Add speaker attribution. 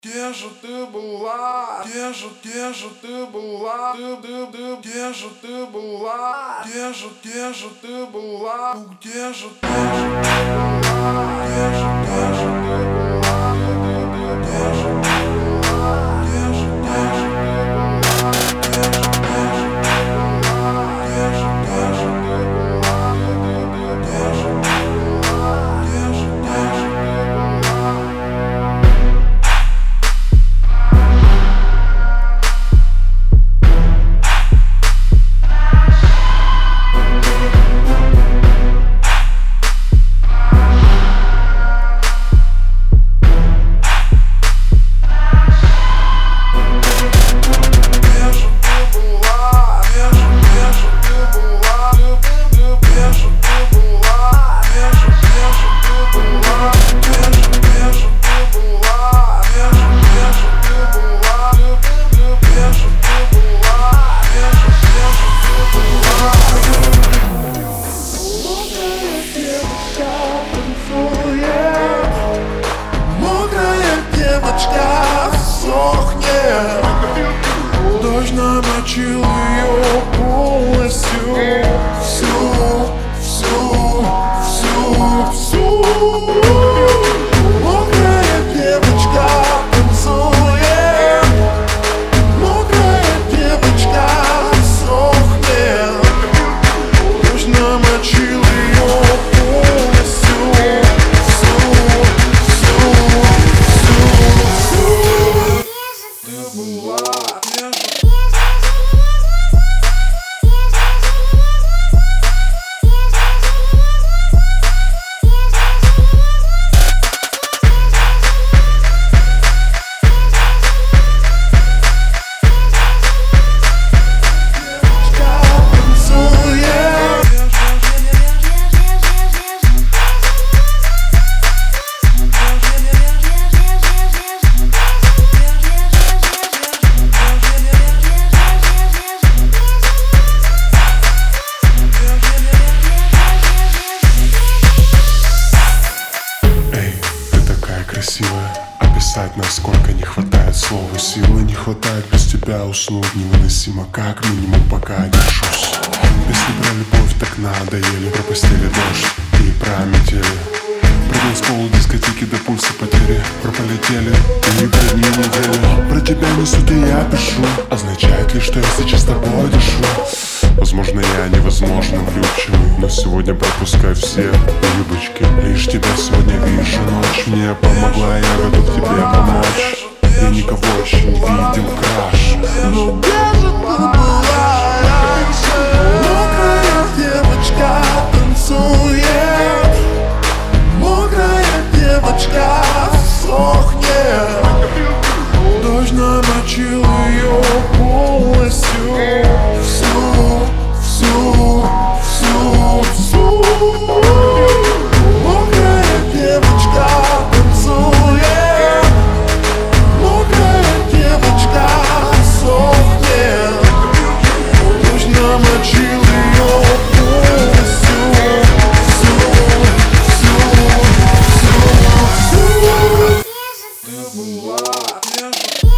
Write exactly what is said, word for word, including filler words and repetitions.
Speaker 1: Где же ты была? Где же, где же ты была? Ты, ты, ты, где же ты была? Где же, где же ты была? Ну где же, где же ты была? Где же, где же ты была? Ты, ты, ты, где же ты была? Где же, где же ты была? Где же, где же ты была? Где же, где же ты была? Ты, ты, ты, где же ты была? Где же, где же ты была? Дождь намочил ее полностью. Всю, всю, всю, всю. Мокрая девочка танцует. Мокрая девочка сохнет. Дождь намочил ее полностью. Всю, всю, всю, всю. Ты была.
Speaker 2: Красивая, описать насколько не хватает слова. Силы не хватает, без тебя уснуть невыносимо, как минимум пока держусь. Песни про любовь так надоели, про постели дождь и про метели. Про танцпол, дискотеки до пульса потери. Про полетели и про дни недели. Про тебя не суди, я пишу. Означает ли, что я сейчас с тобой дышу? Возможно, я невозможно влюбчивый, но сегодня пропускай все улыбочки. Лишь тебя сегодня вижу, ночь мне помогла, я готов тебе помочь. Я никого еще не видел краше.
Speaker 1: Ну где же ты была раньше? Мокрая девочка танцует. Мокрая девочка сохнет. Дождь намочил ее полностью. Всю, всю, всю, всю. Мокрая девочка танцует. Мокрая девочка сохнет. Дождь намочил ее полностью. Всю, всю, всю, всю. Ты была.